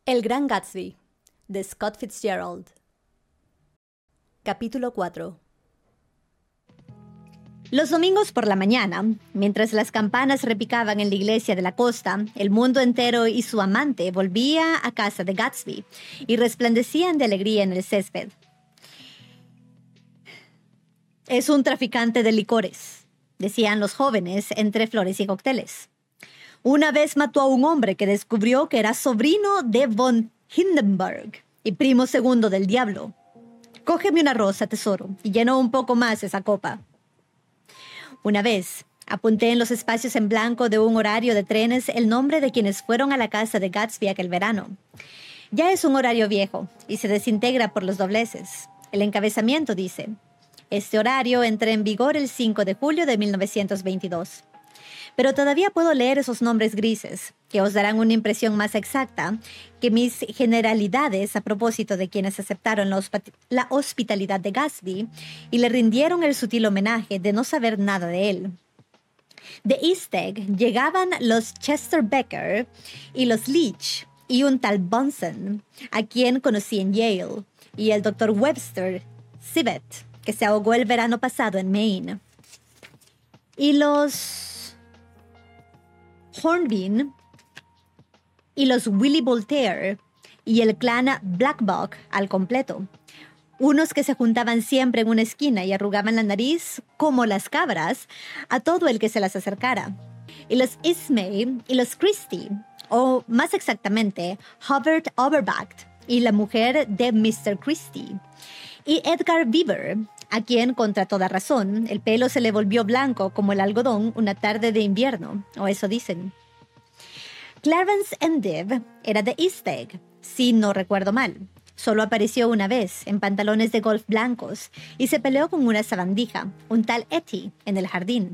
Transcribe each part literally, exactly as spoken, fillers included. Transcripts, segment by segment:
El Gran Gatsby, de Scott Fitzgerald. Capítulo cuatro. Los domingos por la mañana, mientras las campanas repicaban en la iglesia de la costa, el mundo entero y su amante volvía a casa de Gatsby y resplandecían de alegría en el césped. «Es un traficante de licores», decían los jóvenes entre flores y cócteles. «Una vez mató a un hombre que descubrió que era sobrino de von Hindenburg y primo segundo del diablo. Cógeme una rosa, tesoro, y llenó un poco más esa copa». Una vez, apunté en los espacios en blanco de un horario de trenes el nombre de quienes fueron a la casa de Gatsby aquel verano. Ya es un horario viejo y se desintegra por los dobleces. El encabezamiento dice: «Este horario entra en vigor el cinco de julio de mil novecientos veintidós». Pero todavía puedo leer esos nombres grises, que os darán una impresión más exacta que mis generalidades a propósito de quienes aceptaron la, la hospitalidad de Gatsby y le rindieron el sutil homenaje de no saber nada de él. De East Egg llegaban los Chester Becker y los Leach y un tal Bunsen, a quien conocí en Yale, y el doctor Webster Civet, que se ahogó el verano pasado en Maine. Y los Hornbean y los Willie Voltaire y el clan Blackbuck al completo. Unos que se juntaban siempre en una esquina y arrugaban la nariz, como las cabras, a todo el que se las acercara. Y los Ismay y los Christie, o más exactamente, Hubbard Overbacked y la mujer de mister Christie. Y Edgar Beaver, a quien, contra toda razón, el pelo se le volvió blanco como el algodón una tarde de invierno, o eso dicen. Clarence Endive era de East Egg, si no recuerdo mal. Solo apareció una vez, en pantalones de golf blancos, y se peleó con una sabandija, un tal Etty, en el jardín.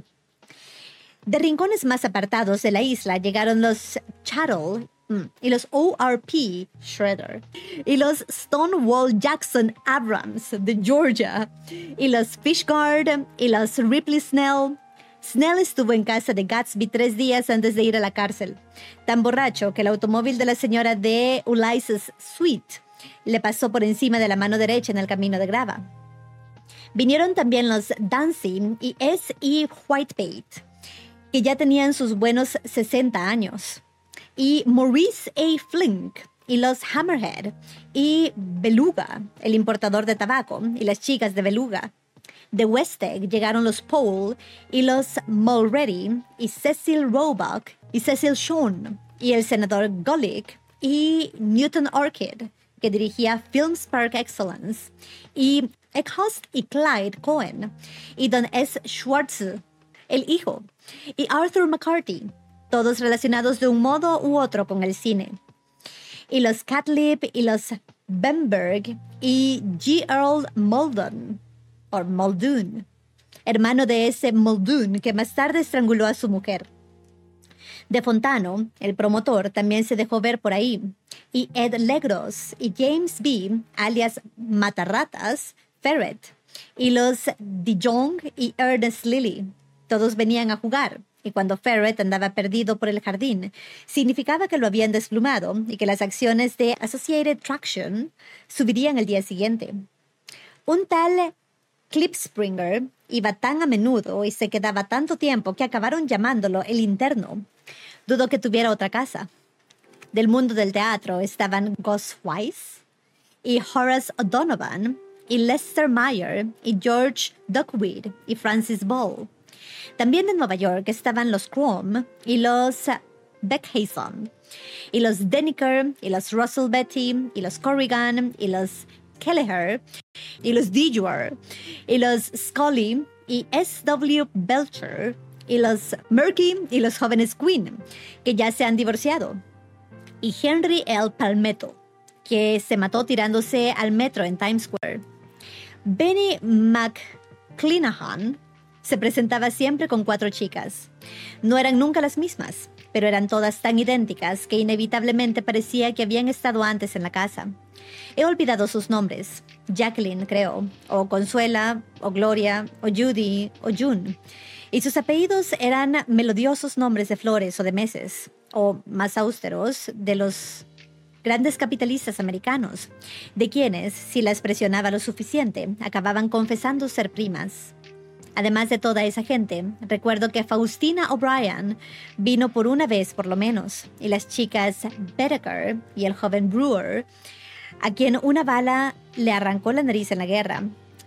De rincones más apartados de la isla llegaron los Chattel y los O R P Shredder, y los Stonewall Jackson Abrams de Georgia, y los Fishguard, y los Ripley Snell. Snell estuvo en casa de Gatsby tres días antes de ir a la cárcel, tan borracho que el automóvil de la señora de Ulysses Sweet le pasó por encima de la mano derecha en el camino de grava. Vinieron también los Dancy y S E Whitebait, que ya tenían sus buenos sesenta años. Y Maurice A. Flink, y los Hammerhead, y Beluga, el importador de tabaco, y las chicas de Beluga. De West Egg llegaron los Pole, y los Mulready, y Cecil Roebuck, y Cecil Shawn, y el senador Gulick, y Newton Orchid, que dirigía Films Park Excellence, y Eckhurst y Clyde Cohen, y Don S. Schwartz, el hijo, y Arthur McCarthy, todos relacionados de un modo u otro con el cine. Y los Catlip y los Bamberg y G. Earl Muldoon, o Muldoon, hermano de ese Muldoon que más tarde estranguló a su mujer. De Fontano, el promotor, también se dejó ver por ahí. Y Ed Legros y James B., alias Matarratas, Ferret, y los Dijon y Ernest Lilly, todos venían a jugar. Y cuando Ferret andaba perdido por el jardín, significaba que lo habían desplumado y que las acciones de Associated Traction subirían el día siguiente. Un tal Klipspringer iba tan a menudo y se quedaba tanto tiempo que acabaron llamándolo el interno. Dudo que tuviera otra casa. Del mundo del teatro estaban Gus Weiss y Horace O'Donovan y Lester Meyer y George Duckweed y Francis Ball. También en Nueva York estaban los Crom y los Beckhason, y los Deniker, y los Russell Betty, y los Corrigan, y los Kelleher, y los Dijuar, y los Scully, y S W Belcher, y los Murky, y los jóvenes Quinn, que ya se han divorciado, y Henry L. Palmetto, que se mató tirándose al metro en Times Square. Benny McClanahan se presentaba siempre con cuatro chicas. No eran nunca las mismas, pero eran todas tan idénticas que inevitablemente parecía que habían estado antes en la casa. He olvidado sus nombres. Jacqueline, creo, o Consuela, o Gloria, o Judy, o June. Y sus apellidos eran melodiosos nombres de flores o de meses, o más austeros, de los grandes capitalistas americanos, de quienes, si las presionaba lo suficiente, acababan confesando ser primas. Además de toda esa gente, recuerdo que Faustina O'Brien vino por una vez por lo menos, y las chicas Bedecker y el joven Brewer, a quien una bala le arrancó la nariz en la guerra,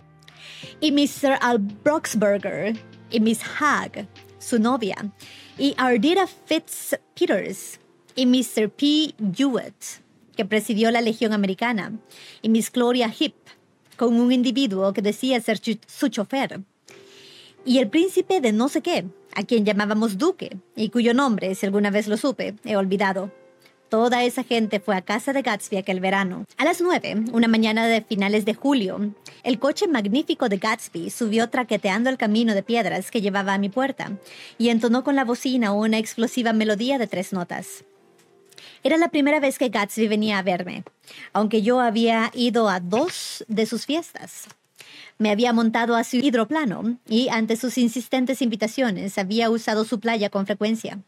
y mister Al Broxberger y Miss Hagg, su novia, y Ardita Fitzpeters y mister P. Hewitt, que presidió la Legión Americana, y Miss Gloria Heep, con un individuo que decía ser chu- su chofer, y el príncipe de no sé qué, a quien llamábamos Duque, y cuyo nombre, si alguna vez lo supe, he olvidado. Toda esa gente fue a casa de Gatsby aquel verano. A las nueve, una mañana de finales de julio, el coche magnífico de Gatsby subió traqueteando el camino de piedras que llevaba a mi puerta y entonó con la bocina una explosiva melodía de tres notas. Era la primera vez que Gatsby venía a verme, aunque yo había ido a dos de sus fiestas. Me había montado a su hidroplano y, ante sus insistentes invitaciones, había usado su playa con frecuencia.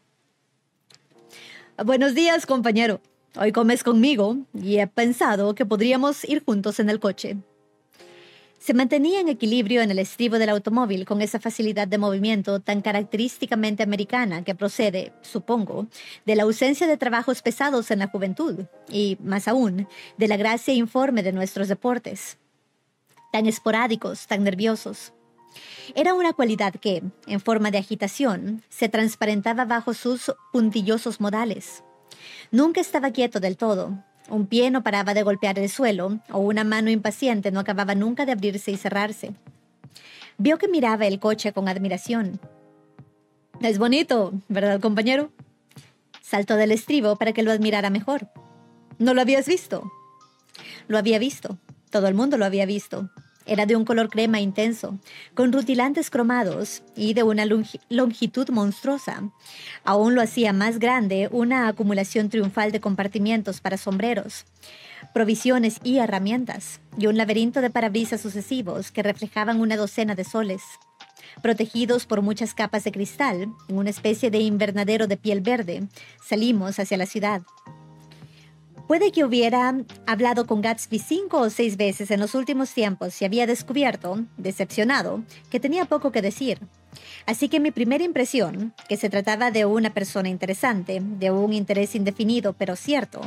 «Buenos días, compañero. Hoy comes conmigo y he pensado que podríamos ir juntos en el coche». Se mantenía en equilibrio en el estribo del automóvil con esa facilidad de movimiento tan característicamente americana que procede, supongo, de la ausencia de trabajos pesados en la juventud y, más aún, de la gracia informe de nuestros deportes. Tan esporádicos, tan nerviosos. Era una cualidad que, en forma de agitación, se transparentaba bajo sus puntillosos modales. Nunca estaba quieto del todo. Un pie no paraba de golpear el suelo, o una mano impaciente no acababa nunca de abrirse y cerrarse. Vio que miraba el coche con admiración. «Es bonito, ¿verdad, compañero?». Saltó del estribo para que lo admirara mejor. «¿No lo habías visto?». Lo había visto. Todo el mundo lo había visto. Era de un color crema intenso, con rutilantes cromados y de una longi- longitud monstruosa. Aún lo hacía más grande una acumulación triunfal de compartimientos para sombreros, provisiones y herramientas, y un laberinto de parabrisas sucesivos que reflejaban una docena de soles. Protegidos por muchas capas de cristal, en una especie de invernadero de piel verde, salimos hacia la ciudad. Puede que hubiera hablado con Gatsby cinco o seis veces en los últimos tiempos y había descubierto, decepcionado, que tenía poco que decir. Así que mi primera impresión, que se trataba de una persona interesante, de un interés indefinido pero cierto,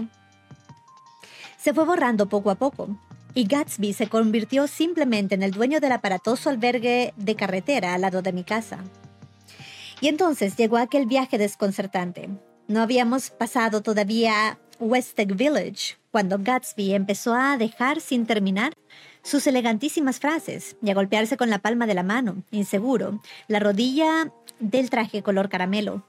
se fue borrando poco a poco, y Gatsby se convirtió simplemente en el dueño del aparatoso albergue de carretera al lado de mi casa. Y entonces llegó aquel viaje desconcertante. No habíamos pasado todavía Westegg Village cuando Gatsby empezó a dejar sin terminar sus elegantísimas frases y a golpearse con la palma de la mano, inseguro, la rodilla del traje color caramelo.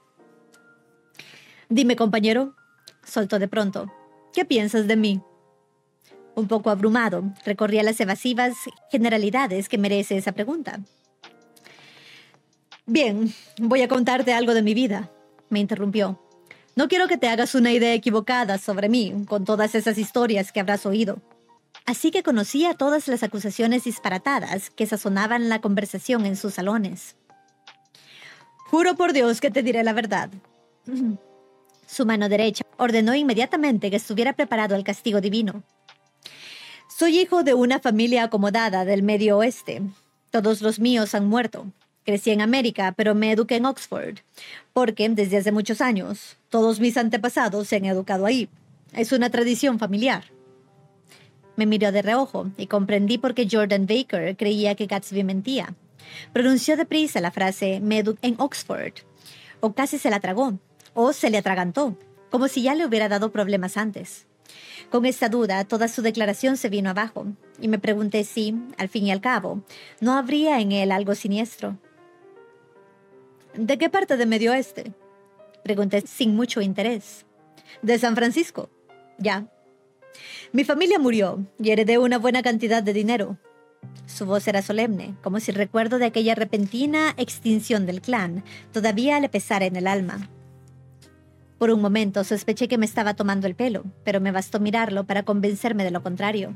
«Dime, compañero», soltó de pronto, «¿qué piensas de mí?». Un poco abrumado, recorría las evasivas generalidades que merece esa pregunta. «Bien, voy a contarte algo de mi vida», me interrumpió. «No quiero que te hagas una idea equivocada sobre mí con todas esas historias que habrás oído». Así que conocía todas las acusaciones disparatadas que sazonaban la conversación en sus salones. «Juro por Dios que te diré la verdad». Su mano derecha ordenó inmediatamente que estuviera preparado el castigo divino. «Soy hijo de una familia acomodada del Medio Oeste. Todos los míos han muerto. Crecí en América, pero me eduqué en Oxford, porque desde hace muchos años todos mis antepasados se han educado ahí. Es una tradición familiar». Me miró de reojo y comprendí por qué Jordan Baker creía que Gatsby mentía. Pronunció deprisa la frase «me eduqué en Oxford», o casi se la tragó, o se le atragantó, como si ya le hubiera dado problemas antes. Con esta duda, toda su declaración se vino abajo, y me pregunté si, al fin y al cabo, no habría en él algo siniestro. «¿De qué parte de Medio Oeste?», pregunté sin mucho interés. «De San Francisco». «Ya». «Mi familia murió y heredé una buena cantidad de dinero». Su voz era solemne, como si el recuerdo de aquella repentina extinción del clan todavía le pesara en el alma. Por un momento sospeché que me estaba tomando el pelo, pero me bastó mirarlo para convencerme de lo contrario.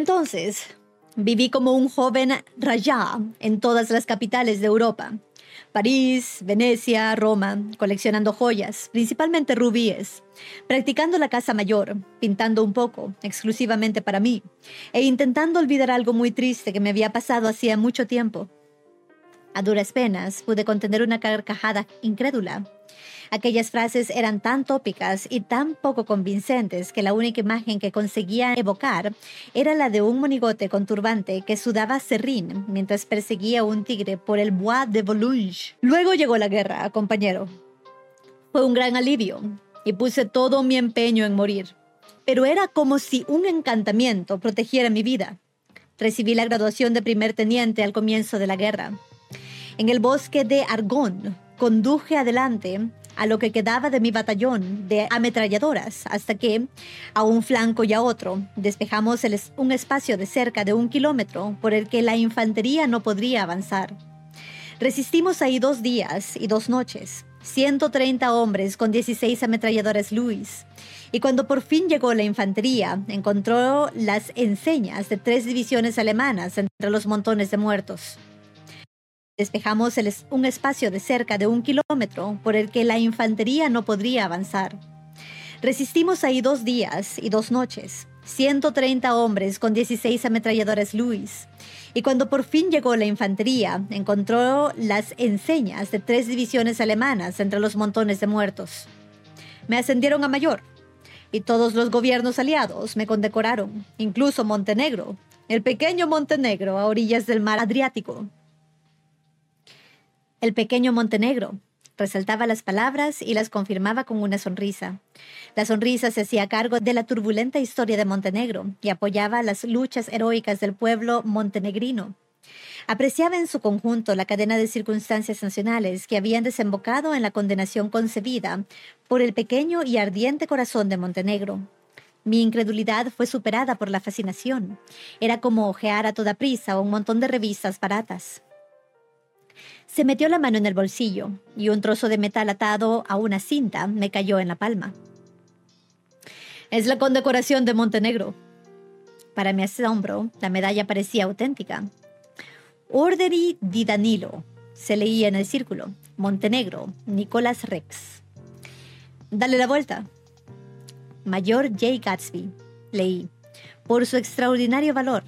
«Entonces, viví como un joven rajá en todas las capitales de Europa. París, Venecia, Roma, coleccionando joyas, principalmente rubíes, practicando la caza mayor, pintando un poco, exclusivamente para mí, e intentando olvidar algo muy triste que me había pasado hacía mucho tiempo. A duras penas pude contener una carcajada incrédula. Aquellas frases eran tan tópicas y tan poco convincentes que la única imagen que conseguía evocar era la de un monigote con turbante que sudaba serrín mientras perseguía a un tigre por el Bois de Boulogne. Luego llegó la guerra, compañero. Fue un gran alivio y puse todo mi empeño en morir. Pero era como si un encantamiento protegiera mi vida. Recibí la graduación de primer teniente al comienzo de la guerra. En el bosque de Argonne conduje adelante a lo que quedaba de mi batallón de ametralladoras hasta que, a un flanco y a otro, despejamos el es- un espacio de cerca de un kilómetro por el que la infantería no podría avanzar. Resistimos ahí dos días y dos noches, ciento treinta hombres con dieciséis ametralladoras Lewis, y cuando por fin llegó la infantería, encontró las enseñas de tres divisiones alemanas entre los montones de muertos. Despejamos el es- un espacio de cerca de un kilómetro por el que la infantería no podría avanzar. Resistimos ahí dos días y dos noches, ciento treinta hombres con dieciséis ametralladoras Lewis, y cuando por fin llegó la infantería, encontró las enseñas de tres divisiones alemanas entre los montones de muertos. Me ascendieron a mayor, y todos los gobiernos aliados me condecoraron, incluso Montenegro, el pequeño Montenegro a orillas del mar Adriático. El pequeño Montenegro. Resaltaba las palabras y las confirmaba con una sonrisa. La sonrisa se hacía cargo de la turbulenta historia de Montenegro y apoyaba las luchas heroicas del pueblo montenegrino. Apreciaba en su conjunto la cadena de circunstancias nacionales que habían desembocado en la condenación concebida por el pequeño y ardiente corazón de Montenegro. Mi incredulidad fue superada por la fascinación. Era como hojear a toda prisa un montón de revistas baratas. Se metió la mano en el bolsillo y un trozo de metal atado a una cinta me cayó en la palma. Es la condecoración de Montenegro. Para mi asombro, la medalla parecía auténtica. Orderi di Danilo, se leía en el círculo. Montenegro, Nicolás Rex. Dale la vuelta. Mayor J. Gatsby, leí, por su extraordinario valor.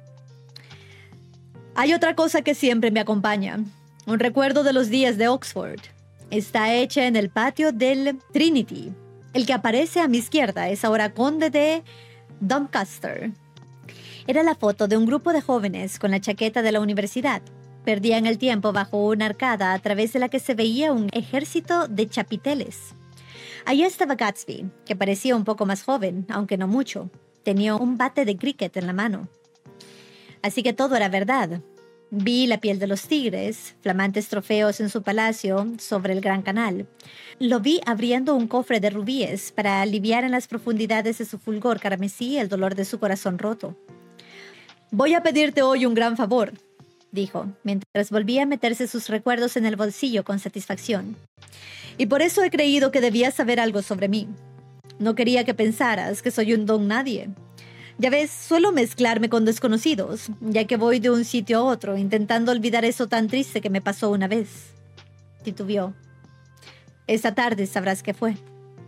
Hay otra cosa que siempre me acompaña. Un recuerdo de los días de Oxford. Está hecha en el patio del Trinity. El que aparece a mi izquierda es ahora conde de Doncaster. Era la foto de un grupo de jóvenes con la chaqueta de la universidad. Perdían el tiempo bajo una arcada a través de la que se veía un ejército de chapiteles. Allí estaba Gatsby, que parecía un poco más joven, aunque no mucho. Tenía un bate de cricket en la mano. Así que todo era verdad. Vi la piel de los tigres, flamantes trofeos en su palacio sobre el Gran Canal. Lo vi abriendo un cofre de rubíes para aliviar en las profundidades de su fulgor carmesí el dolor de su corazón roto. Voy a pedirte hoy un gran favor, dijo, mientras volvía a meterse sus recuerdos en el bolsillo con satisfacción. Y por eso he creído que debías saber algo sobre mí. No quería que pensaras que soy un don nadie. Ya ves, suelo mezclarme con desconocidos, ya que voy de un sitio a otro, intentando olvidar eso tan triste que me pasó una vez. Titubeó. Esta tarde sabrás qué fue.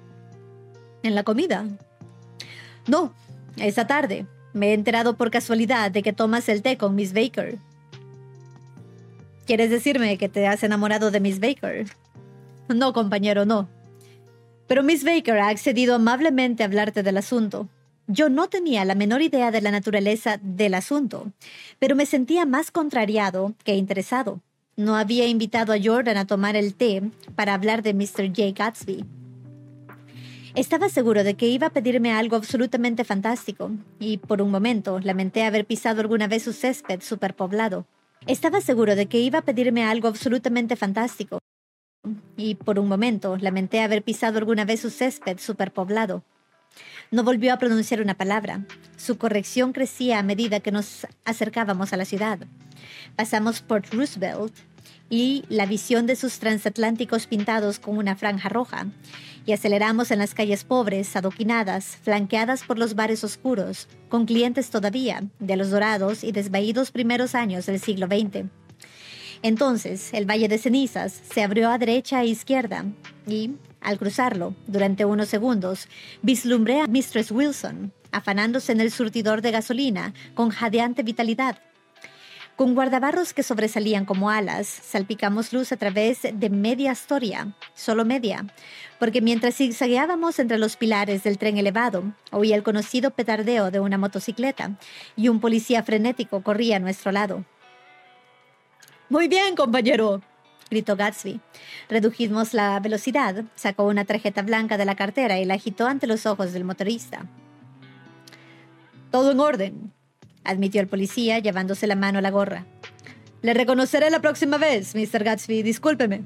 ¿En la comida? No, esta tarde. Me he enterado por casualidad de que tomas el té con Miss Baker. ¿Quieres decirme que te has enamorado de Miss Baker? No, compañero, no. Pero Miss Baker ha accedido amablemente a hablarte del asunto. Yo no tenía la menor idea de la naturaleza del asunto, pero me sentía más contrariado que interesado. No había invitado a Jordan a tomar el té para hablar de mister J. Gatsby. Estaba seguro de que iba a pedirme algo absolutamente fantástico, y por un momento lamenté haber pisado alguna vez su césped superpoblado. Estaba seguro de que iba a pedirme algo absolutamente fantástico, y por un momento lamenté haber pisado alguna vez su césped superpoblado. No volvió a pronunciar una palabra. Su corrección crecía a medida que nos acercábamos a la ciudad. Pasamos por Roosevelt y la visión de sus transatlánticos pintados con una franja roja, y aceleramos en las calles pobres, adoquinadas, flanqueadas por los bares oscuros, con clientes todavía de los dorados y desvaídos primeros años del siglo veinte. Entonces, el Valle de Cenizas se abrió a derecha e izquierda y, al cruzarlo, durante unos segundos, vislumbré a Mistress Wilson, afanándose en el surtidor de gasolina con jadeante vitalidad. Con guardabarros que sobresalían como alas, salpicamos luz a través de media Astoria, solo media, porque mientras zigzagueábamos entre los pilares del tren elevado, oí el conocido petardeo de una motocicleta y un policía frenético corría a nuestro lado. «Muy bien, compañero», gritó Gatsby. Redujimos la velocidad, sacó una tarjeta blanca de la cartera y la agitó ante los ojos del motorista. «Todo en orden», admitió el policía, llevándose la mano a la gorra. «Le reconoceré la próxima vez, mister Gatsby. Discúlpeme».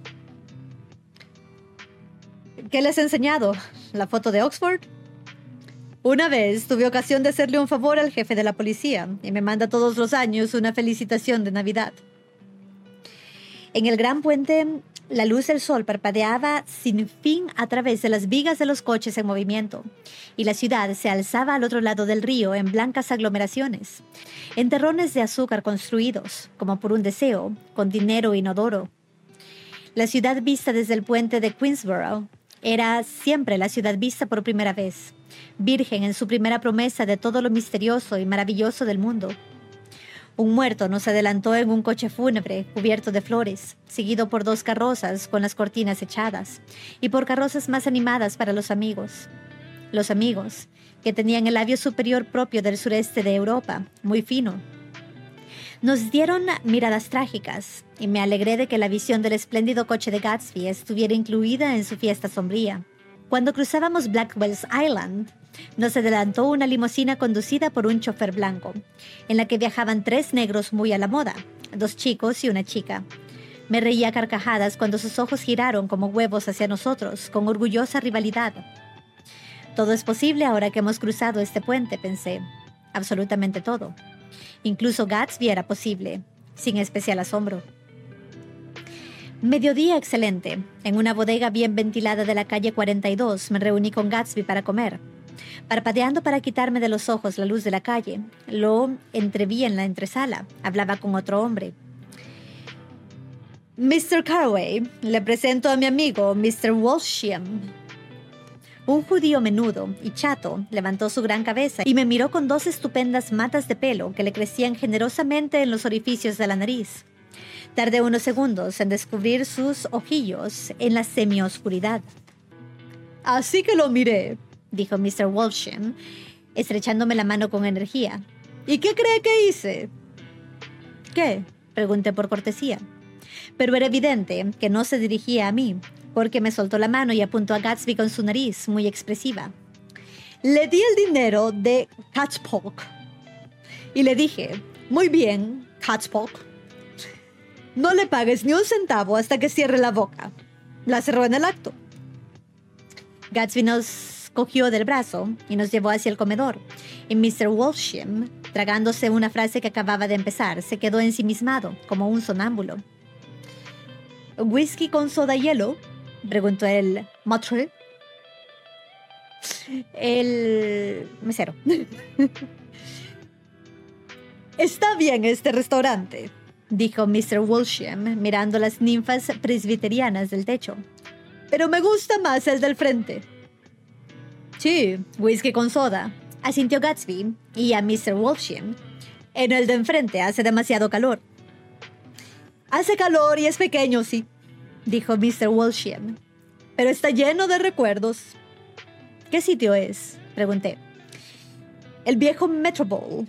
«¿Qué les he enseñado? ¿La foto de Oxford?» «Una vez tuve ocasión de hacerle un favor al jefe de la policía y me manda todos los años una felicitación de Navidad». En el gran puente, la luz del sol parpadeaba sin fin a través de las vigas de los coches en movimiento, y la ciudad se alzaba al otro lado del río en blancas aglomeraciones, en terrones de azúcar construidos, como por un deseo, con dinero inodoro. La ciudad vista desde el puente de Queensborough era siempre la ciudad vista por primera vez, virgen en su primera promesa de todo lo misterioso y maravilloso del mundo. Un muerto nos adelantó en un coche fúnebre cubierto de flores, seguido por dos carrozas con las cortinas echadas, y por carrozas más animadas para los amigos. Los amigos, que tenían el labio superior propio del sureste de Europa, muy fino. Nos dieron miradas trágicas, y me alegré de que la visión del espléndido coche de Gatsby estuviera incluida en su fiesta sombría. Cuando cruzábamos Blackwell's Island, nos adelantó una limusina conducida por un chofer blanco, en la que viajaban tres negros muy a la moda, dos chicos y una chica. Me reía a carcajadas cuando sus ojos giraron como huevos hacia nosotros, con orgullosa rivalidad. Todo es posible ahora que hemos cruzado este puente, pensé. Absolutamente todo. Incluso Gatsby era posible, sin especial asombro. Mediodía excelente. En una bodega bien ventilada de la calle cuarenta y dos me reuní con Gatsby para comer. Parpadeando para quitarme de los ojos la luz de la calle, lo entreví en la entresala. Hablaba con otro hombre. «mister Carraway, le presento a mi amigo, mister Walsham». Un judío menudo y chato levantó su gran cabeza y me miró con dos estupendas matas de pelo que le crecían generosamente en los orificios de la nariz. Tardé unos segundos en descubrir sus ojillos en la semioscuridad. «Así que lo miré», dijo mister Walsham, estrechándome la mano con energía. «¿Y qué cree que hice?» «¿Qué?», pregunté por cortesía. Pero era evidente que no se dirigía a mí, porque me soltó la mano y apuntó a Gatsby con su nariz muy expresiva. «Le di el dinero de Catchpolk. Y le dije, muy bien, Catchpolk. No le pagues ni un centavo hasta que cierre la boca». La cerró en el acto. Gatsby nos cogió del brazo y nos llevó hacia el comedor. Y mister Walsham, tragándose una frase que acababa de empezar, se quedó ensimismado, como un sonámbulo. «¿Whisky con soda hielo?», preguntó el maitre. El mesero. «Está bien este restaurante», dijo mister Walsham, mirando las ninfas presbiterianas del techo. «Pero me gusta más el del frente». «Sí, whisky con soda», asintió Gatsby, y a mister Walsham. «En el de enfrente hace demasiado calor». «Hace calor y es pequeño, sí», dijo mister Walsham. «Pero está lleno de recuerdos». «¿Qué sitio es?», pregunté. «El viejo Metropole».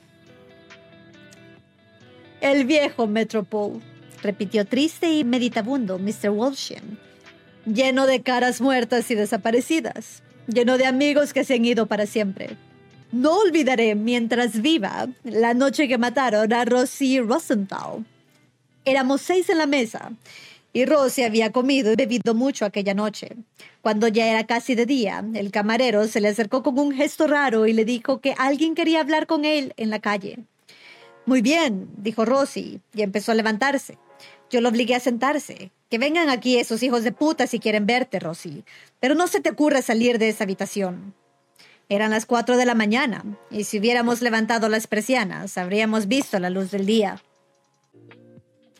«El viejo Metropole», repitió triste y meditabundo mister Walsham. «Lleno de caras muertas y desaparecidas. Lleno de amigos que se han ido para siempre. No olvidaré mientras viva la noche que mataron a Rosie Rosenthal. Éramos seis en la mesa, y Rosie había comido y bebido mucho aquella noche. Cuando ya era casi de día, el camarero se le acercó con un gesto raro y le dijo que alguien quería hablar con él en la calle. «Muy bien», dijo Rosie, y empezó a levantarse. Yo lo obligué a sentarse. «Que vengan aquí esos hijos de puta si quieren verte, Rosie. Pero no se te ocurra salir de esa habitación». Eran las cuatro de la mañana, y si hubiéramos levantado las persianas, habríamos visto la luz del día.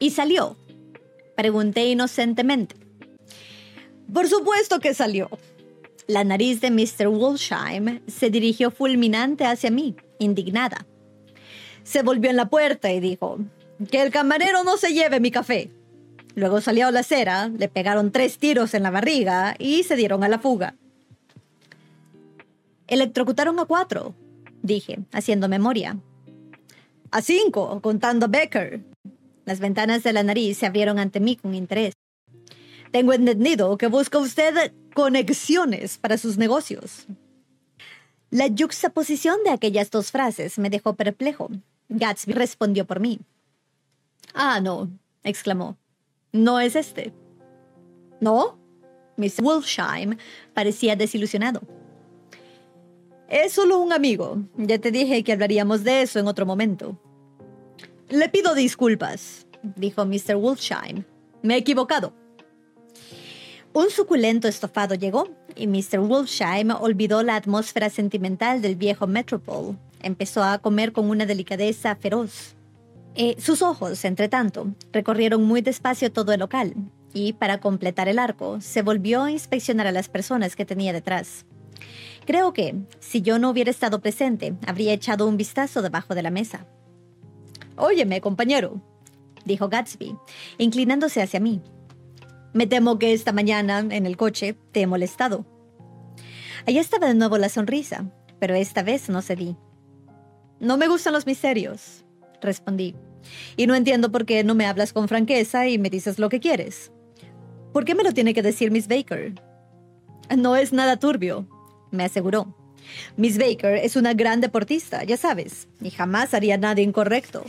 ¿Y salió?, pregunté inocentemente. Por supuesto que salió. La nariz de mister Wolsheim se dirigió fulminante hacia mí, indignada. Se volvió en la puerta y dijo: «Que el camarero no se lleve mi café». Luego salió a la acera, le pegaron tres tiros en la barriga y se dieron a la fuga. «Electrocutaron a cuatro», dije, haciendo memoria. «A cinco, contando a Becker». Las ventanas de la nariz se abrieron ante mí con interés. «Tengo entendido que busca usted conexiones para sus negocios». La yuxtaposición de aquellas dos frases me dejó perplejo. Gatsby respondió por mí. «Ah, no», exclamó. «No es este». «¿No?» mister Wolsheim parecía desilusionado. «Es solo un amigo. Ya te dije que hablaríamos de eso en otro momento». «Le pido disculpas», dijo mister Wolsheim. «Me he equivocado». Un suculento estofado llegó y mister Wolsheim olvidó la atmósfera sentimental del viejo Metropole. Empezó a comer con una delicadeza feroz. Eh, sus ojos, entre tanto, recorrieron muy despacio todo el local y, para completar el arco, se volvió a inspeccionar a las personas que tenía detrás. Creo que, si yo no hubiera estado presente, habría echado un vistazo debajo de la mesa. «Óyeme, compañero», dijo Gatsby, inclinándose hacia mí. «Me temo que esta mañana, en el coche, te he molestado». Allí estaba de nuevo la sonrisa, pero esta vez no cedí. «No me gustan los misterios», respondí. «Y no entiendo por qué no me hablas con franqueza y me dices lo que quieres. ¿Por qué me lo tiene que decir Miss Baker?» «No es nada turbio», me aseguró. «Miss Baker es una gran deportista, ya sabes, y jamás haría nada incorrecto».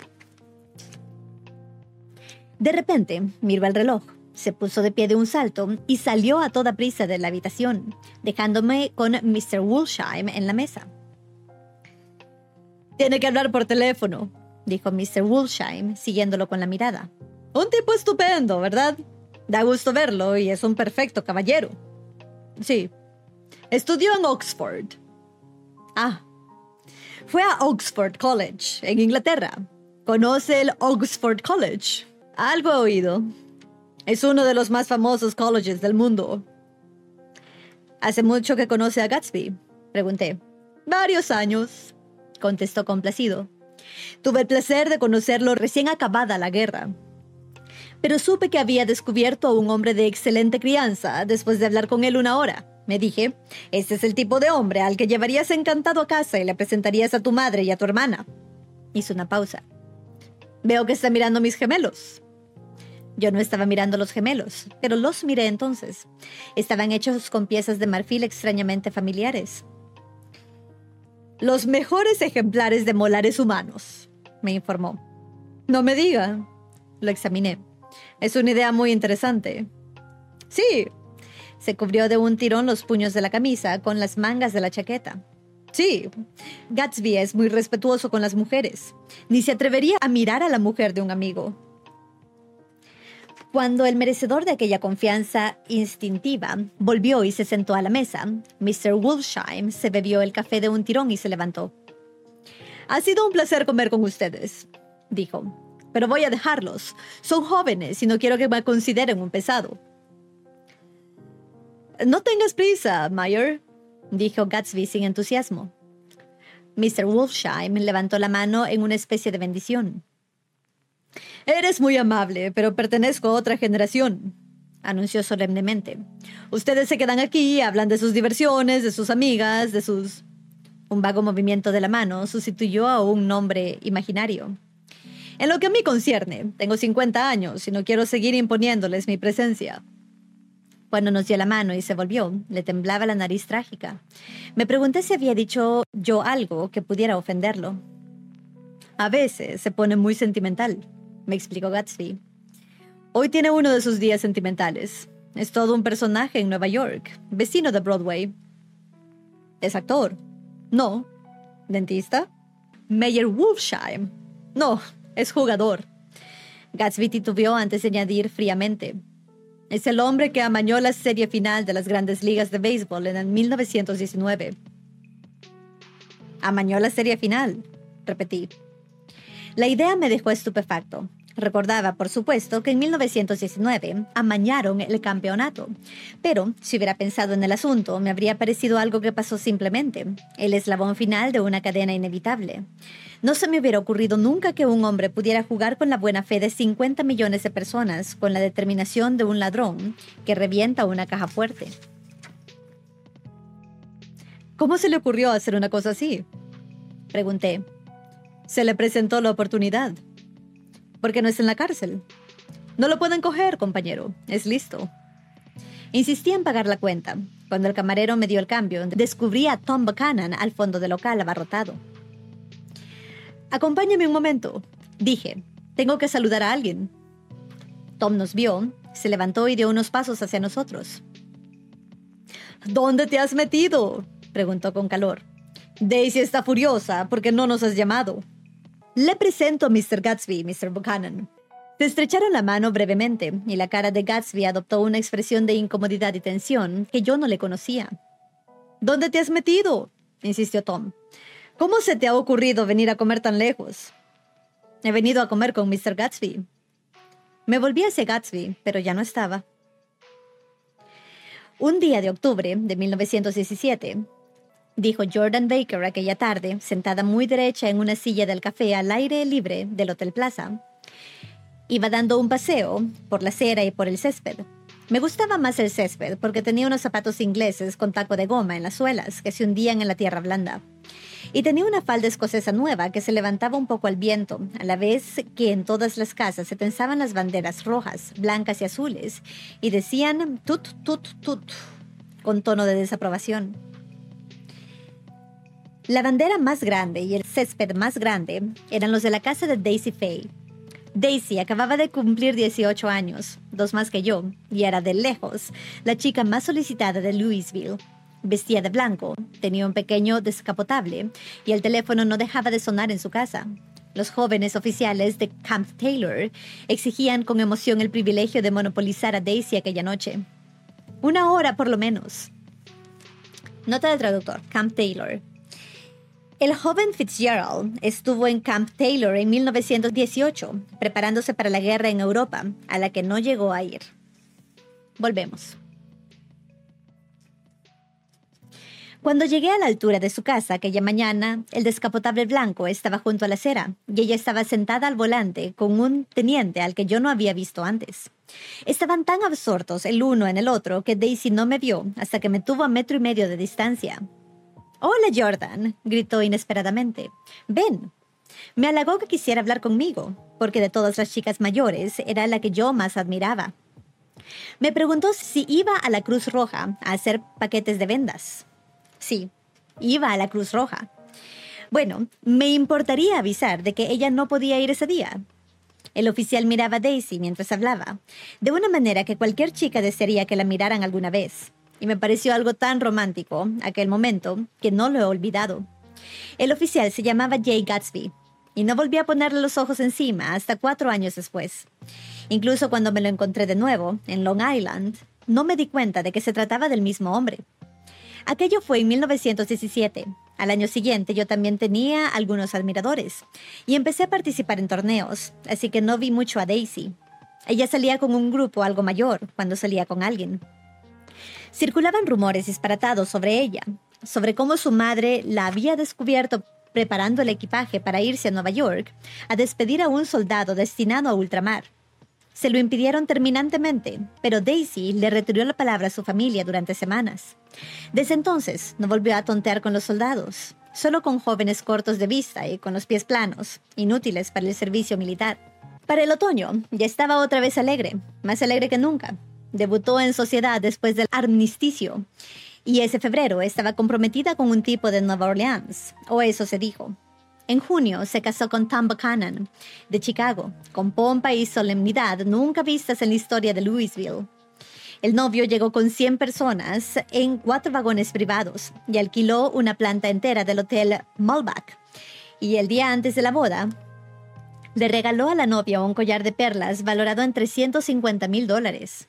De repente, miró el reloj. Se puso de pie de un salto y salió a toda prisa de la habitación, dejándome con mister Wolsheim en la mesa. «Tiene que hablar por teléfono», dijo mister Wolsheim, siguiéndolo con la mirada. «Un tipo estupendo, ¿verdad? Da gusto verlo y es un perfecto caballero». «Sí. Estudió en Oxford». «Ah. Fue a Oxford College, en Inglaterra. ¿Conoce el Oxford College?» «Algo he oído. Es uno de los más famosos colleges del mundo». «¿Hace mucho que conoce a Gatsby?», pregunté. «Varios años», contestó complacido. «Tuve el placer de conocerlo recién acabada la guerra. Pero supe que había descubierto a un hombre de excelente crianza después de hablar con él una hora. Me dije, este es el tipo de hombre al que llevarías encantado a casa y le presentarías a tu madre y a tu hermana». Hizo una pausa. «Veo que está mirando mis gemelos». Yo no estaba mirando los gemelos, pero los miré entonces. Estaban hechos con piezas de marfil extrañamente familiares. «Los mejores ejemplares de molares humanos», me informó. «No me diga». Lo examiné. «Es una idea muy interesante». «Sí». Se cubrió de un tirón los puños de la camisa con las mangas de la chaqueta. «Sí. Gatsby es muy respetuoso con las mujeres. Ni se atrevería a mirar a la mujer de un amigo». Cuando el merecedor de aquella confianza instintiva volvió y se sentó a la mesa, mister Wolsheim se bebió el café de un tirón y se levantó. «Ha sido un placer comer con ustedes», dijo. «Pero voy a dejarlos. Son jóvenes y no quiero que me consideren un pesado». «No tengas prisa, Meyer», dijo Gatsby sin entusiasmo. mister Wolsheim levantó la mano en una especie de bendición. «Eres muy amable, pero pertenezco a otra generación», anunció solemnemente. «Ustedes se quedan aquí y hablan de sus diversiones, de sus amigas, de sus...» Un vago movimiento de la mano sustituyó a un nombre imaginario. «En lo que a mí concierne, tengo cincuenta años y no quiero seguir imponiéndoles mi presencia». Cuando nos dio la mano y se volvió, le temblaba la nariz trágica. Me pregunté si había dicho yo algo que pudiera ofenderlo. «A veces se pone muy sentimental», me explicó Gatsby. «Hoy tiene uno de sus días sentimentales. Es todo un personaje en Nueva York, vecino de Broadway». «¿Es actor?» «No». «¿Dentista?» «Meyer Wolsheim». «No, es jugador». Gatsby titubeó antes de añadir fríamente. «Es el hombre que amañó la serie final de las Grandes Ligas de Béisbol en el mil novecientos diecinueve». «¿Amañó la serie final?», repetí. La idea me dejó estupefacto. Recordaba, por supuesto, que en mil novecientos diecinueve amañaron el campeonato. Pero, si hubiera pensado en el asunto, me habría parecido algo que pasó simplemente, el eslabón final de una cadena inevitable. No se me hubiera ocurrido nunca que un hombre pudiera jugar con la buena fe de cincuenta millones de personas con la determinación de un ladrón que revienta una caja fuerte. ¿Cómo se le ocurrió hacer una cosa así?, pregunté. Se le presentó la oportunidad. ¿Por qué no está en la cárcel? No lo pueden coger, compañero. Es listo. Insistí en pagar la cuenta. Cuando el camarero me dio el cambio, descubrí a Tom Buchanan al fondo del local abarrotado. Acompáñeme un momento, dije. Tengo que saludar a alguien. Tom nos vio, se levantó y dio unos pasos hacia nosotros. ¿Dónde te has metido?, preguntó con calor. Daisy está furiosa porque no nos has llamado. Le presento a mister Gatsby, mister Buchanan. Se estrecharon la mano brevemente y la cara de Gatsby adoptó una expresión de incomodidad y tensión que yo no le conocía. ¿Dónde te has metido?, insistió Tom. ¿Cómo se te ha ocurrido venir a comer tan lejos? He venido a comer con mister Gatsby. Me volví hacia Gatsby, pero ya no estaba. Un día de octubre de mil novecientos diecisiete, dijo Jordan Baker aquella tarde, sentada muy derecha en una silla del café al aire libre del Hotel Plaza. Iba dando un paseo por la acera y por el césped. Me gustaba más el césped porque tenía unos zapatos ingleses con taco de goma en las suelas que se hundían en la tierra blanda. Y tenía una falda escocesa nueva que se levantaba un poco al viento, a la vez que en todas las casas se tensaban las banderas rojas, blancas y azules, y decían tut, tut, tut, con tono de desaprobación. La bandera más grande y el césped más grande eran los de la casa de Daisy Fay. Daisy acababa de cumplir dieciocho años, dos más que yo, y era de lejos la chica más solicitada de Louisville. Vestía de blanco, tenía un pequeño descapotable y el teléfono no dejaba de sonar en su casa. Los jóvenes oficiales de Camp Taylor exigían con emoción el privilegio de monopolizar a Daisy aquella noche. Una hora por lo menos. Nota del traductor, Camp Taylor. El joven Fitzgerald estuvo en Camp Taylor en mil novecientos dieciocho, preparándose para la guerra en Europa, a la que no llegó a ir. Volvemos. Cuando llegué a la altura de su casa aquella mañana, el descapotable blanco estaba junto a la acera y ella estaba sentada al volante con un teniente al que yo no había visto antes. Estaban tan absortos el uno en el otro que Daisy no me vio hasta que me tuvo a metro y medio de distancia. «Hola, Jordan», gritó inesperadamente. «Ven». Me halagó que quisiera hablar conmigo, porque de todas las chicas mayores era la que yo más admiraba. Me preguntó si iba a la Cruz Roja a hacer paquetes de vendas. Sí, iba a la Cruz Roja. Bueno, me importaría avisar de que ella no podía ir ese día. El oficial miraba a Daisy mientras hablaba, de una manera que cualquier chica desearía que la miraran alguna vez. Y me pareció algo tan romántico, aquel momento, que no lo he olvidado. El oficial se llamaba Jay Gatsby, y no volví a ponerle los ojos encima hasta cuatro años después. Incluso cuando me lo encontré de nuevo, en Long Island, no me di cuenta de que se trataba del mismo hombre. Aquello fue en mil novecientos diecisiete. Al año siguiente yo también tenía algunos admiradores, y empecé a participar en torneos, así que no vi mucho a Daisy. Ella salía con un grupo algo mayor cuando salía con alguien. Circulaban rumores disparatados sobre ella, sobre cómo su madre la había descubierto preparando el equipaje para irse a Nueva York a despedir a un soldado destinado a ultramar. Se lo impidieron terminantemente, pero Daisy le retiró la palabra a su familia durante semanas. Desde entonces no volvió a tontear con los soldados, solo con jóvenes cortos de vista y con los pies planos, inútiles para el servicio militar. Para el otoño ya estaba otra vez alegre, más alegre que nunca. Debutó en sociedad después del armisticio, y ese febrero estaba comprometida con un tipo de Nueva Orleans, o eso se dijo. En junio se casó con Tom Buchanan, de Chicago, con pompa y solemnidad nunca vistas en la historia de Louisville. El novio llegó con cien personas en cuatro vagones privados y alquiló una planta entera del Hotel Mulbach. Y el día antes de la boda, le regaló a la novia un collar de perlas valorado en trescientos cincuenta mil dólares.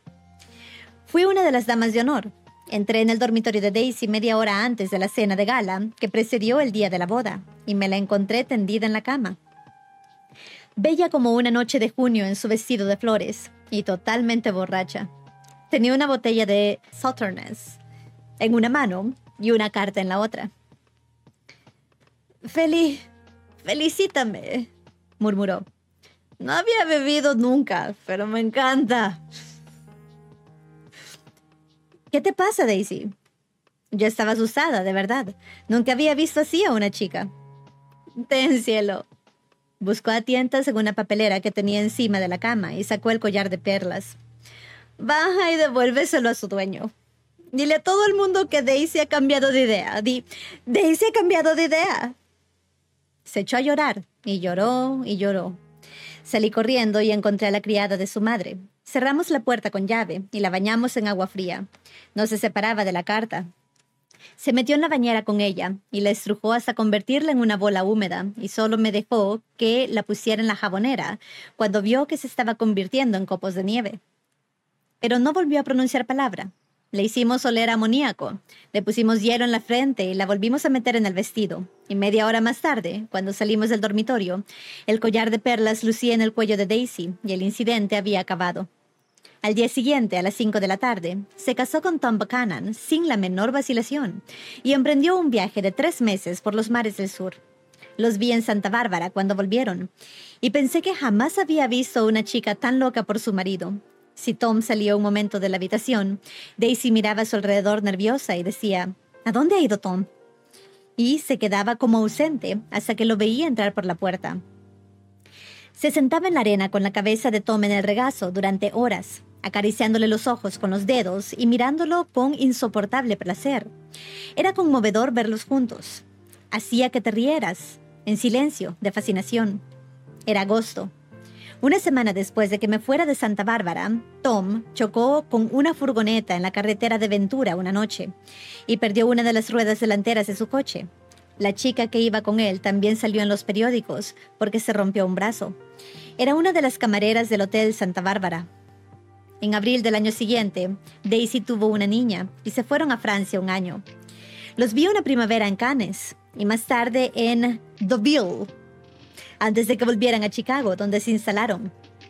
Fui una de las damas de honor. Entré en el dormitorio de Daisy media hora antes de la cena de gala que precedió el día de la boda y me la encontré tendida en la cama. bella como una noche de junio en su vestido de flores y totalmente borracha. Tenía una botella de Sauternes en una mano y una carta en la otra. Feli, felicítame, murmuró. No había bebido nunca, pero me encanta. ¿Qué te pasa, Daisy? Yo estaba asustada, de verdad. Nunca había visto así a una chica. Ten cielo. Buscó a tientas en una papelera que tenía encima de la cama y sacó el collar de perlas. Baja y devuélveselo a su dueño. Dile a todo el mundo que Daisy ha cambiado de idea. Di, Daisy ha cambiado de idea. Se echó a llorar y lloró y lloró. Salí corriendo y encontré a la criada de su madre. Cerramos la puerta con llave y la bañamos en agua fría. No se separaba de la carta. Se metió en la bañera con ella y la estrujó hasta convertirla en una bola húmeda y solo me dejó que la pusiera en la jabonera cuando vio que se estaba convirtiendo en copos de nieve. Pero no volvió a pronunciar palabra. Le hicimos oler amoníaco, le pusimos hielo en la frente y la volvimos a meter en el vestido. Y media hora más tarde, cuando salimos del dormitorio, el collar de perlas lucía en el cuello de Daisy y el incidente había acabado. Al día siguiente, a las cinco de la tarde, se casó con Tom Buchanan sin la menor vacilación y emprendió un viaje de tres meses por los mares del sur. Los vi en Santa Bárbara cuando volvieron y pensé que jamás había visto a una chica tan loca por su marido. Si Tom salía un momento de la habitación, Daisy miraba a su alrededor nerviosa y decía, ¿a dónde ha ido Tom? Y se quedaba como ausente hasta que lo veía entrar por la puerta. Se sentaba en la arena con la cabeza de Tom en el regazo durante horas, acariciándole los ojos con los dedos y mirándolo con insoportable placer. Era conmovedor verlos juntos. Hacía que te rieras, en silencio, de fascinación. Era agosto. Una semana después de que me fuera de Santa Bárbara, Tom chocó con una furgoneta en la carretera de Ventura una noche y perdió una de las ruedas delanteras de su coche. La chica que iba con él también salió en los periódicos porque se rompió un brazo. Era una de las camareras del Hotel Santa Bárbara. En abril del año siguiente, Daisy tuvo una niña y se fueron a Francia un año. Los vi una primavera en Cannes y más tarde en Deauville, antes de que volvieran a Chicago, donde se instalaron.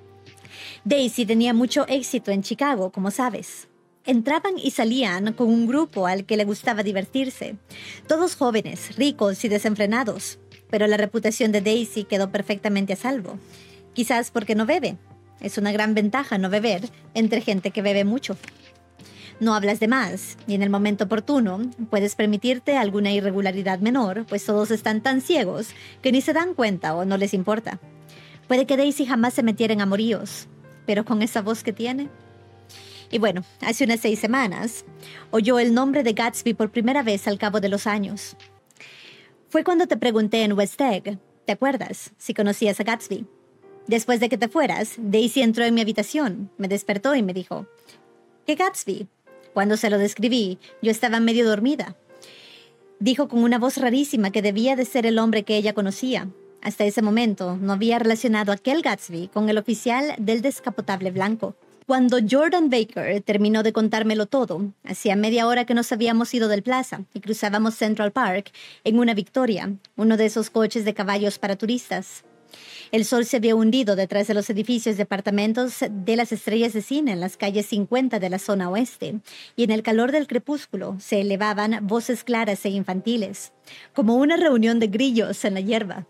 Daisy tenía mucho éxito en Chicago, como sabes. Entraban y salían con un grupo al que le gustaba divertirse. Todos jóvenes, ricos y desenfrenados. Pero la reputación de Daisy quedó perfectamente a salvo. Quizás porque no bebe. Es una gran ventaja no beber entre gente que bebe mucho. No hablas de más, y en el momento oportuno puedes permitirte alguna irregularidad menor, pues todos están tan ciegos que ni se dan cuenta o no les importa. Puede que Daisy jamás se metiera en amoríos, pero con esa voz que tiene. Y bueno, hace unas seis semanas, oyó el nombre de Gatsby por primera vez al cabo de los años. Fue cuando te pregunté en West Egg, ¿te acuerdas? Si conocías a Gatsby. Después de que te fueras, Daisy entró en mi habitación, me despertó y me dijo, ¿qué Gatsby? Cuando se lo describí, yo estaba medio dormida. Dijo con una voz rarísima que debía de ser el hombre que ella conocía. Hasta ese momento no había relacionado a aquel Gatsby con el oficial del descapotable blanco. Cuando Jordan Baker terminó de contármelo todo, hacía media hora que nos habíamos ido del plaza y cruzábamos Central Park en una Victoria, uno de esos coches de caballos para turistas. El sol se había hundido detrás de los edificios de apartamentos de las estrellas de cine en las calles cincuenta de la zona oeste, y en el calor del crepúsculo se elevaban voces claras e infantiles, como una reunión de grillos en la hierba.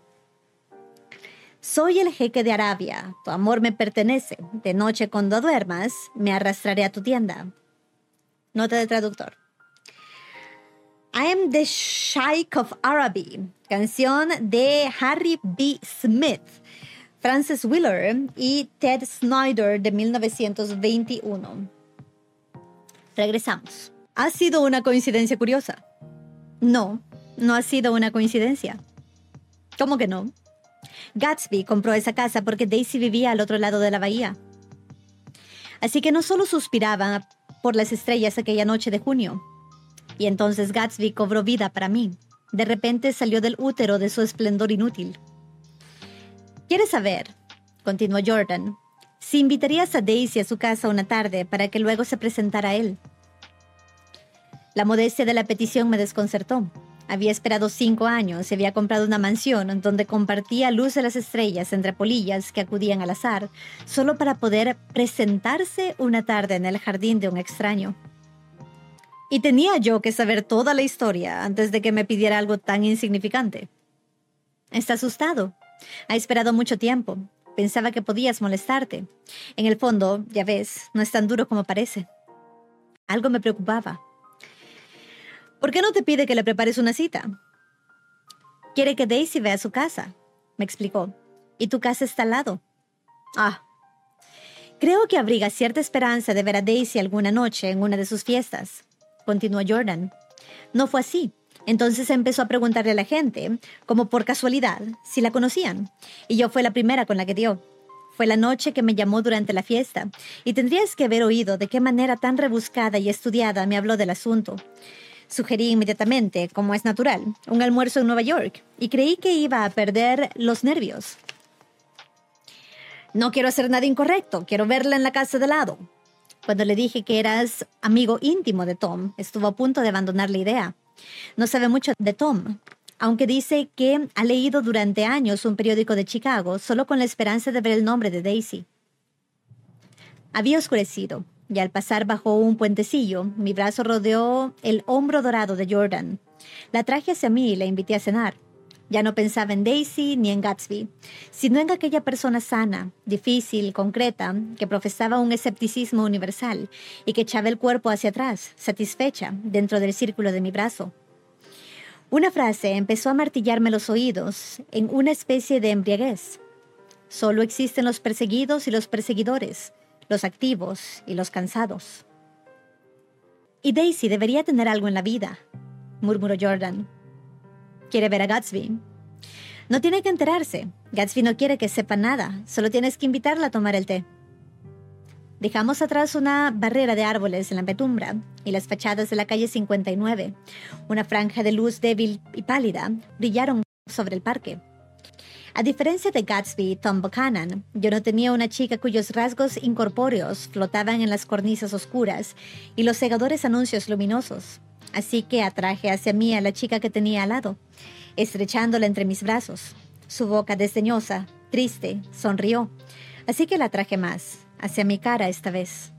Soy el jeque de Arabia, tu amor me pertenece. De noche cuando duermas, me arrastraré a tu tienda. Nota de traductor. I am the Sheikh of Araby, canción de Harry B. Smith, Frances Wheeler y Ted Snyder de mil novecientos veintiuno. Regresamos. ¿Ha sido una coincidencia curiosa? No, no ha sido una coincidencia. ¿Cómo que no? Gatsby compró esa casa porque Daisy vivía al otro lado de la bahía. Así que no solo suspiraba por las estrellas aquella noche de junio. Y entonces Gatsby cobró vida para mí. De repente salió del útero de su esplendor inútil. ¿Quieres saber? Continuó Jordan. Si invitarías a Daisy a su casa una tarde para que luego se presentara a él. La modestia de la petición me desconcertó. Había esperado cinco años y había comprado una mansión donde compartía luz de las estrellas entre polillas que acudían al azar, solo para poder presentarse una tarde en el jardín de un extraño. Y tenía yo que saber toda la historia antes de que me pidiera algo tan insignificante. Está asustado. Ha esperado mucho tiempo. Pensaba que podías molestarte. En el fondo, ya ves, no es tan duro como parece. Algo me preocupaba. ¿Por qué no te pide que le prepares una cita? Quiere que Daisy vea su casa, me explicó. Y tu casa está al lado. Ah. Creo que abriga cierta esperanza de ver a Daisy alguna noche en una de sus fiestas, continuó Jordan. No fue así. Entonces empezó a preguntarle a la gente, como por casualidad, si la conocían. Y yo fui la primera con la que dio. Fue la noche que me llamó durante la fiesta. Y tendrías que haber oído de qué manera tan rebuscada y estudiada me habló del asunto. Sugerí inmediatamente, como es natural, un almuerzo en Nueva York. Y creí que iba a perder los nervios. No quiero hacer nada incorrecto. Quiero verla en la casa de lado. Cuando le dije que eras amigo íntimo de Tom, estuvo a punto de abandonar la idea. No sabe mucho de Tom, aunque dice que ha leído durante años un periódico de Chicago solo con la esperanza de ver el nombre de Daisy. Había oscurecido, y al pasar bajo un puentecillo, mi brazo rodeó el hombro dorado de Jordan. La traje hacia mí y la invité a cenar. Ya no pensaba en Daisy ni en Gatsby, sino en aquella persona sana, difícil, concreta, que profesaba un escepticismo universal y que echaba el cuerpo hacia atrás, satisfecha, dentro del círculo de mi brazo. Una frase empezó a martillarme los oídos en una especie de embriaguez. Solo existen los perseguidos y los perseguidores, los activos y los cansados. Y Daisy debería tener algo en la vida, murmuró Jordan. Quiere ver a Gatsby. No tiene que enterarse. Gatsby no quiere que sepa nada. Solo tienes que invitarla a tomar el té. Dejamos atrás una barrera de árboles en la penumbra y las fachadas de la calle cincuenta y nueve. Una franja de luz débil y pálida brillaron sobre el parque. A diferencia de Gatsby y Tom Buchanan, yo no tenía una chica cuyos rasgos incorpóreos flotaban en las cornisas oscuras y los cegadores anuncios luminosos. Así que atraje hacia mí a la chica que tenía al lado, estrechándola entre mis brazos. Su boca desdeñosa, triste, sonrió. Así que la atraje más, hacia mi cara esta vez.